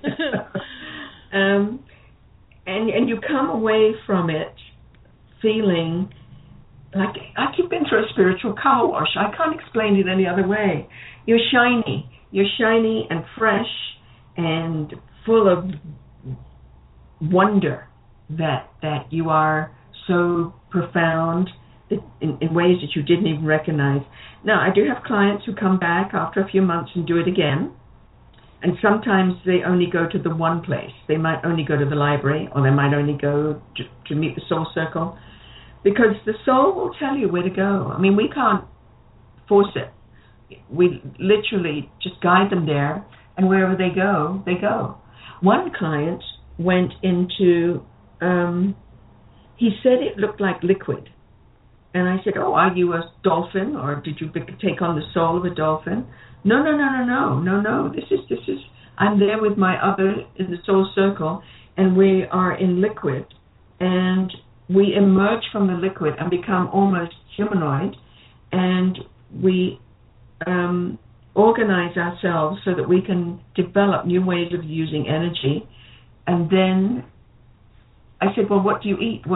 C: And you come away from it feeling like you've been through a spiritual car wash. I can't explain it any other way. You're shiny. You're shiny and fresh and full of wonder that you are so profound in ways that you didn't even recognize. Now, I do have clients who come back after a few months and do it again. And sometimes they only go to the one place. They might only go to the library, or they might only go to meet the soul circle. Because the soul will tell you where to go. I mean, we can't force it. We literally just guide them there, and wherever they go, they go. One client went into, he said it looked like liquid. And I said, oh, are you a dolphin, or did you take on the soul of a dolphin? No. This is, I'm there with my other in the soul circle, and we are in liquid. And we emerge from the liquid and become almost humanoid, and we organize ourselves so that we can develop new ways of using energy. And then I said, well, what do you eat?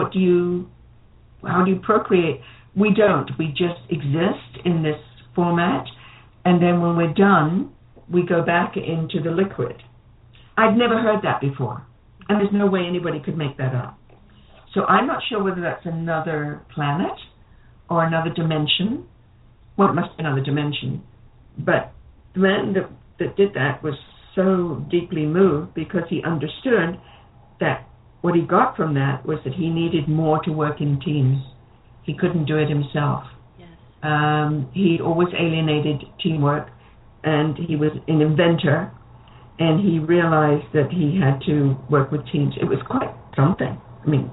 C: How do you procreate? We don't. We just exist in this format, and then when we're done, we go back into the liquid. I'd never heard that before, and there's no way anybody could make that up. So I'm not sure whether that's another planet or another dimension. Well, it must be another dimension. But the man that did that was so deeply moved because he understood that what he got from that was that he needed more to work in teams. He couldn't do it himself.
A: Yes.
C: He always alienated teamwork, and he was an inventor, and he realized that he had to work with teams. It was quite something. I mean,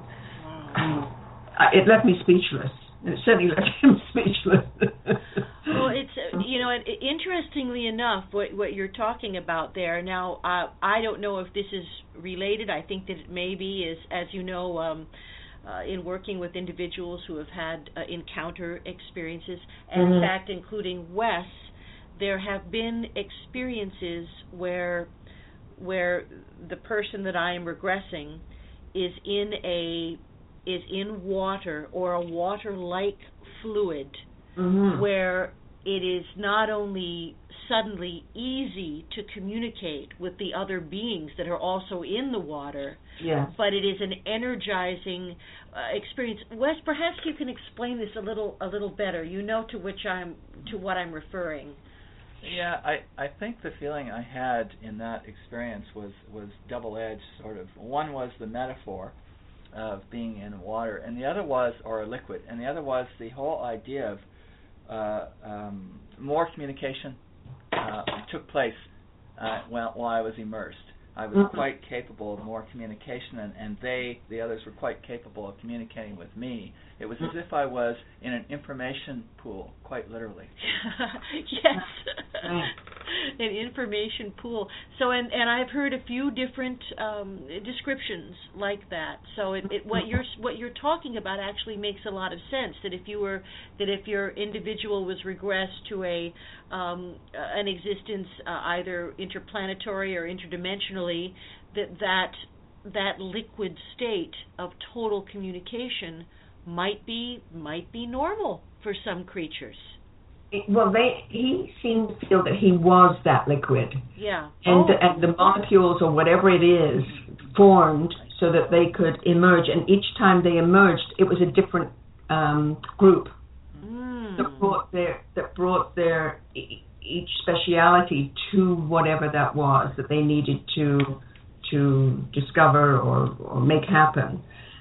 C: it left me speechless. It certainly left him speechless.
A: Well, it's interestingly enough, what you're talking about there. Now, I don't know if this is related. I think that it may be, as you know, in working with individuals who have had encounter experiences, and in fact, including Wes, there have been experiences where the person that I am regressing is in water or a water-like fluid, where it is not only suddenly easy to communicate with the other beings that are also in the water, but it is an energizing experience. Wes, perhaps you can explain this a little better. You know to what I'm referring.
B: Yeah, I think the feeling I had in that experience was double-edged, sort of. One was the metaphor of being in water, and the other was, or a liquid, and the other was the whole idea of more communication took place while I was immersed. I was quite capable of more communication, and the others were quite capable of communicating with me. It was as if I was in an information pool, quite literally.
A: Yes, an information pool. So, and I've heard a few different descriptions like that. So, what you're talking about actually makes a lot of sense. That if your individual was regressed to an existence either interplanetary or interdimensionally, that liquid state of total communication might be normal for some creatures.
C: Well, he seemed to feel that he was that liquid.
A: Yeah.
C: And the molecules or whatever it is formed so that they could emerge. And each time they emerged, it was a different group that brought their each speciality to whatever that was that they needed to discover or make happen.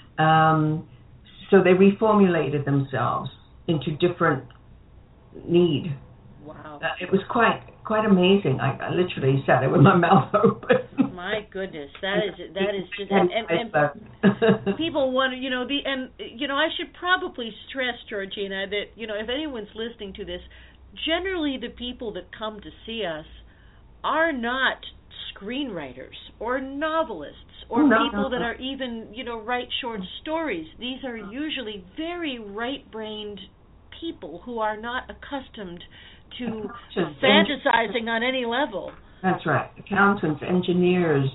C: So they reformulated themselves into different need.
A: Wow.
C: It was quite amazing. I literally sat there with my mouth open.
A: My goodness, that is just and people wonder, I should probably stress, Georgina, that if anyone's listening to this, generally the people that come to see us are not screenwriters or novelists or people that are even, write short stories. These are usually very right-brained people who are not accustomed to fantasizing on any level.
C: That's right. Accountants, engineers,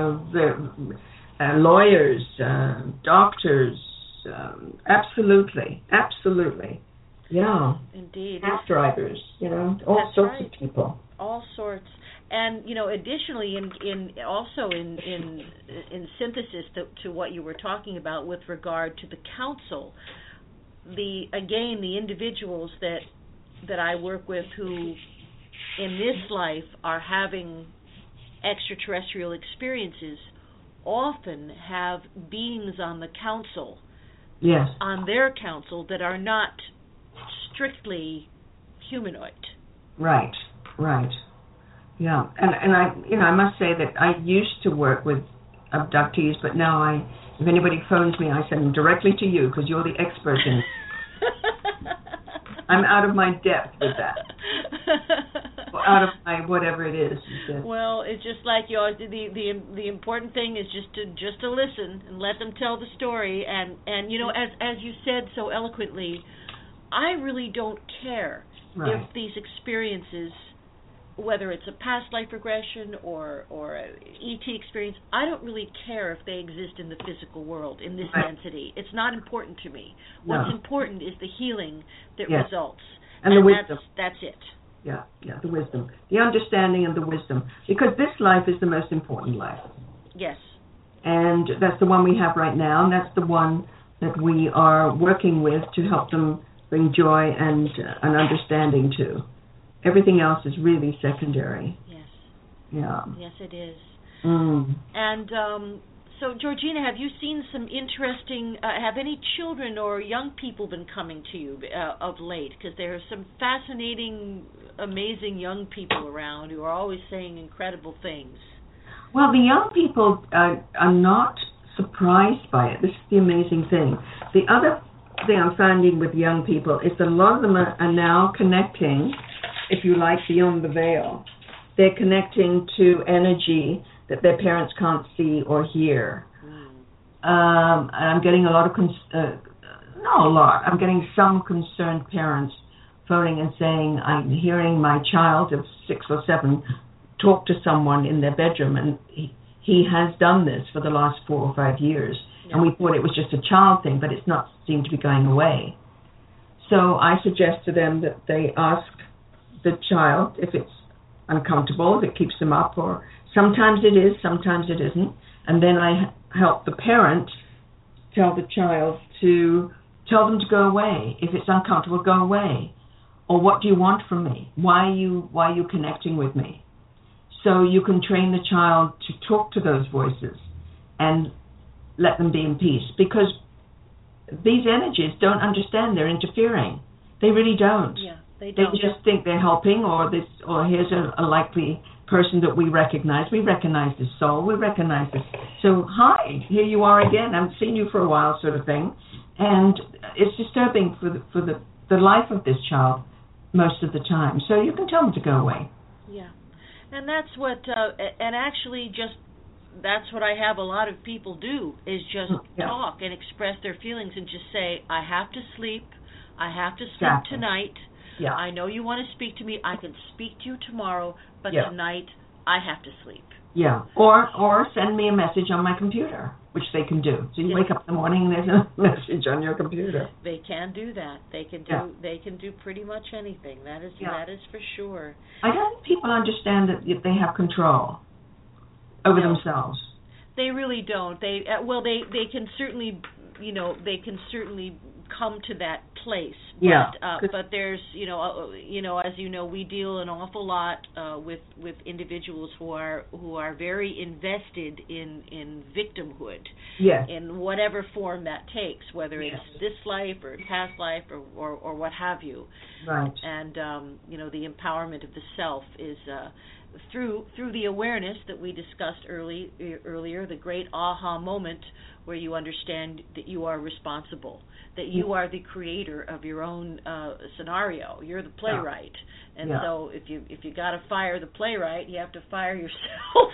C: lawyers, doctors, absolutely. Yeah.
A: Indeed.
C: Cab drivers, all sorts of people.
A: All sorts. And additionally, in synthesis to what you were talking about with regard to the council, the individuals that I work with who in this life are having extraterrestrial experiences often have beings on the council,
C: yes,
A: on their council, that are not strictly humanoid.
C: Right. Yeah, and I must say that I used to work with abductees, but now if anybody phones me, I send them directly to you because you're the expert in it. I'm out of my depth with that. Out of my whatever it is.
A: Well, it's just like the important thing is just to listen and let them tell the story, and as you said so eloquently, I really don't care if these experiences, whether it's a past life regression or a ET experience, I don't really care if they exist in the physical world, in this density. It's not important to me. What's important is the healing that results.
C: And the wisdom.
A: That's it.
C: Yeah, the wisdom. The understanding and the wisdom. Because this life is the most important life.
A: Yes.
C: And that's the one we have right now, and that's the one that we are working with to help them bring joy and an understanding to. Everything else is really secondary.
A: Yes.
C: Yeah.
A: Yes, it is.
C: Mm.
A: And so, Georgina, have you seen some interesting, have any children or young people been coming to you of late? Because there are some fascinating, amazing young people around who are always saying incredible things.
C: Well, the young people are not surprised by it. This is the amazing thing. The other thing I'm finding with young people is that a lot of them are now connecting, if you like, beyond the veil. They're connecting to energy that their parents can't see or hear. I'm getting a lot of, not a lot, I'm getting some concerned parents phoning and saying, I'm hearing my child of 6 or 7 talk to someone in their bedroom, and he has done this for the last 4 or 5 years. Yeah. And we thought it was just a child thing, but it's not seemed to be going away. So I suggest to them that they ask the child if it's uncomfortable, if it keeps them up, or sometimes it is, sometimes it isn't. And then I help the parent tell the child to tell them to go away. If it's uncomfortable, go away. Or what do you want from me? Why are you connecting with me? So you can train the child to talk to those voices and let them be in peace. Because these energies don't understand they're interfering. They really don't.
A: Yeah, they don't.
C: They just think they're helping, or here's a likely person that we recognize. We recognize this soul. We recognize this. So, hi, here you are again. I haven't seen you for a while, sort of thing. And it's disturbing for the life of this child most of the time. So you can tell them to go away.
A: Yeah. And that's what, and actually that's what I have a lot of people do, is just talk and express their feelings and just say, I have to sleep. I have to sleep tonight.
C: Yeah.
A: I know you want to speak to me. I can speak to you tomorrow, but tonight I have to sleep.
C: Yeah. Or send me a message on my computer, which they can do. So you wake up in the morning and there's a message on your computer.
A: They can do that. They can do pretty much anything. That is for sure.
C: I don't think people understand that they have control over themselves.
A: They really don't. They can certainly, they can certainly come to that place. But there's, as you know, we deal an awful lot with individuals who are very invested in victimhood.
C: Yes.
A: In whatever form that takes, whether it's this life or past life or what have you.
C: Right.
A: And the empowerment of the self is through the awareness that we discussed earlier, the great aha moment where you understand that you are responsible, that you are the creator of your own scenario. You're the playwright, and so if you got to fire the playwright, you have to fire yourself.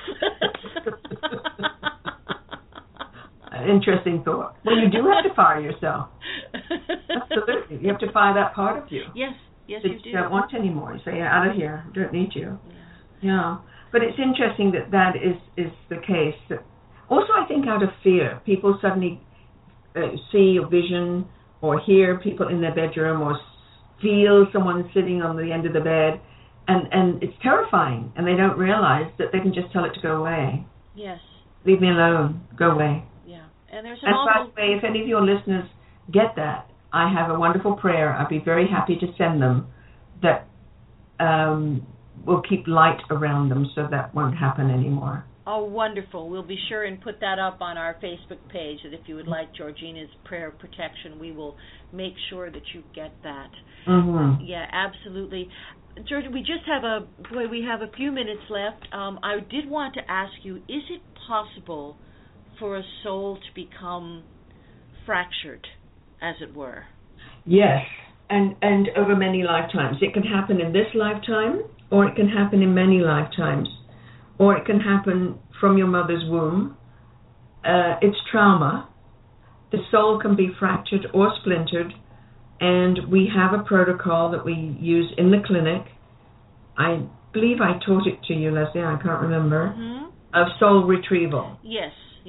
C: Interesting thought. Well, you do have to fire yourself. Absolutely, you have to fire that part of you.
A: Yes, you do.
C: You don't want anymore. You say, out of here. I don't need you. Yeah, but it's interesting that is the case. Also, I think out of fear, people suddenly see a vision or hear people in their bedroom or feel someone sitting on the end of the bed, and it's terrifying, and they don't realize that they can just tell it to go away.
A: Yes.
C: Leave me alone. Go away.
A: Yeah, and there's
C: by the way, if any of your listeners get that, I have a wonderful prayer. I'd be very happy to send them that will keep light around them so that won't happen anymore.
A: Oh, wonderful. We'll be sure and put that up on our Facebook page, that if you would like Georgina's prayer of protection, we will make sure that you get that.
C: Mm-hmm.
A: Yeah, absolutely. Georgia, we just have we have a few minutes left. I did want to ask you, is it possible for a soul to become fractured, as it were?
C: Yes, and over many lifetimes. It can happen in this lifetime, or it can happen in many lifetimes, or it can happen from your mother's womb. It's trauma. The soul can be fractured or splintered, and we have a protocol that we use in the clinic. I believe I taught it to you, Leslie, I can't remember, of soul retrieval.
A: Yes.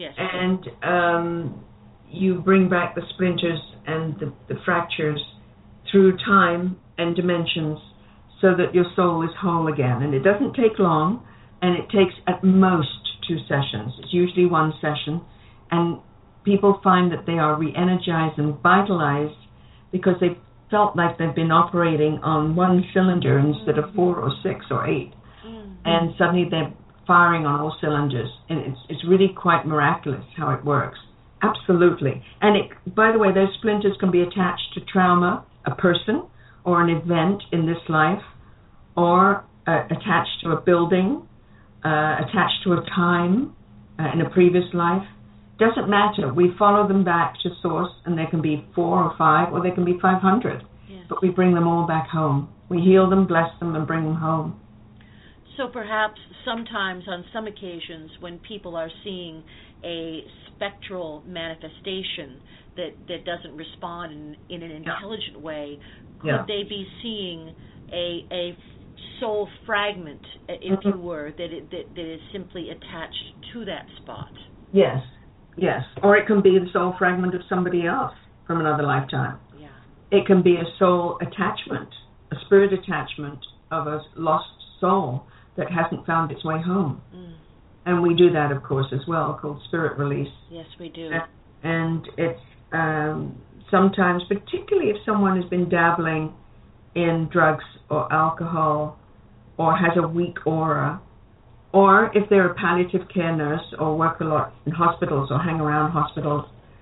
C: And you bring back the splinters and the fractures through time and dimensions so that your soul is whole again. And it doesn't take long, and it takes at most 2 sessions. It's usually 1 session. And people find that they are re-energized and vitalized because they felt like they've been operating on 1 cylinder instead of 4 or 6 or 8. And suddenly they're firing on all cylinders. And it's really quite miraculous how it works. Absolutely. And by the way, those splinters can be attached to trauma, a person, or an event in this life, or attached to a building, attached to a time in a previous life. Doesn't matter. We follow them back to source, and there can be 4 or 5, or there can be 500. Yes. But we bring them all back home. We heal them, bless them, and bring them home.
A: So perhaps sometimes, on some occasions, when people are seeing a spectral manifestation that doesn't respond in an intelligent way, could they be seeing a soul fragment, if you were, that is simply attached to that spot?
C: Yes. Or it can be the soul fragment of somebody else from another lifetime.
A: Yeah.
C: It can be a soul attachment, a spirit attachment of a lost soul that hasn't found its way home. And we do that, of course, as well, called spirit release.
A: Yes, we do.
C: And it's sometimes, particularly if someone has been dabbling in drugs or alcohol or has a weak aura, or if they're a palliative care nurse or work a lot in hospitals or hang around hospitals,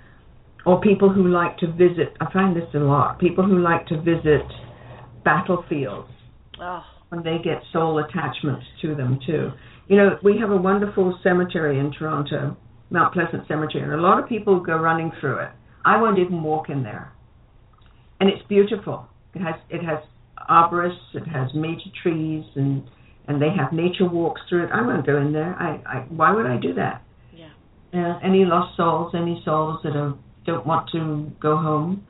C: or people who like to visit, I find this a lot, people who like to visit battlefields. When they get soul attachments to them too. You know, we have a wonderful cemetery in Toronto, Mount Pleasant Cemetery, and a lot of people go running through it. I won't even walk in there. And it's beautiful. It has arborists, it has major trees, and they have nature walks through it. I won't go in there. Why would I do that? Yeah. Any lost souls, any souls that don't want to go home,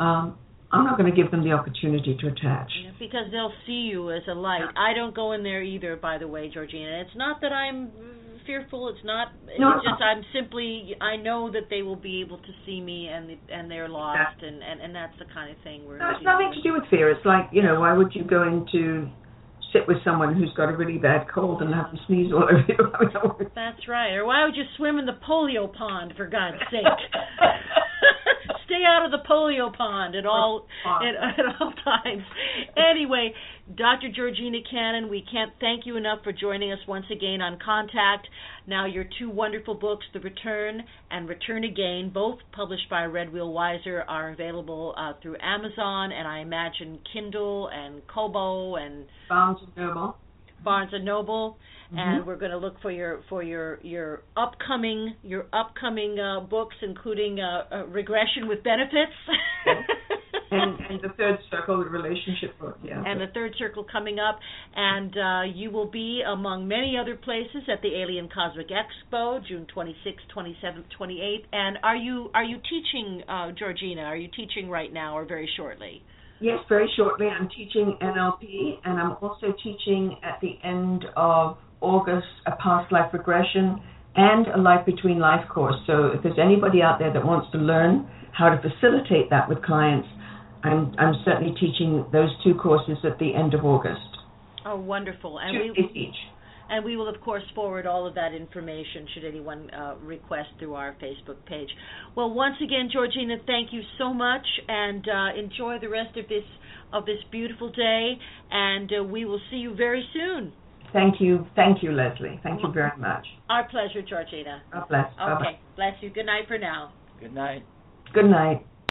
C: I'm not going to give them the opportunity to attach.
A: Yeah, because they'll see you as a light. I don't go in there either, by the way, Georgina. It's not that I'm fearful. It's just I'm simply, I know that they will be able to see me and they're lost, and that's the kind of thing we're...
C: No, it's nothing to do with fear. It's like, why would you go in to sit with someone who's got a really bad cold and have them sneeze all over you?
A: That's right. Or why would you swim in the polio pond, for God's sake? Stay out of the polio pond at all times. Anyway, Dr. Georgina Cannon, we can't thank you enough for joining us once again on Contact. Now, your 2 wonderful books, The Return and Return Again, both published by Red Wheel Weiser, are available through Amazon and I imagine Kindle and Kobo and
C: Barnes and Noble.
A: And we're going to look for your upcoming books, including Regression with Benefits.
C: and the Third Circle, the relationship book,
A: And the Third Circle coming up. And you will be, among many other places, at the Alien Cosmic Expo, June 26th, 27th, 28th. And are you teaching, Georgina? Are you teaching right now or very shortly?
C: Yes, very shortly. I'm teaching NLP, and I'm also teaching at the end of August a past life regression and a life between life course. So if there's anybody out there that wants to learn how to facilitate that with clients, I'm certainly teaching those 2 courses at the end of August.
A: Oh, wonderful. And
C: 2 days each.
A: And we will, of course, forward all of that information should anyone request through our Facebook page. Well, once again, Georgina, thank you so much, and enjoy the rest of this beautiful day, and we will see you very soon.
C: Thank you, Leslie. Thank you very much.
A: Our pleasure, Georgina.
C: God bless.
A: Okay, bless you. Good night for now.
B: Good night.
C: Good night.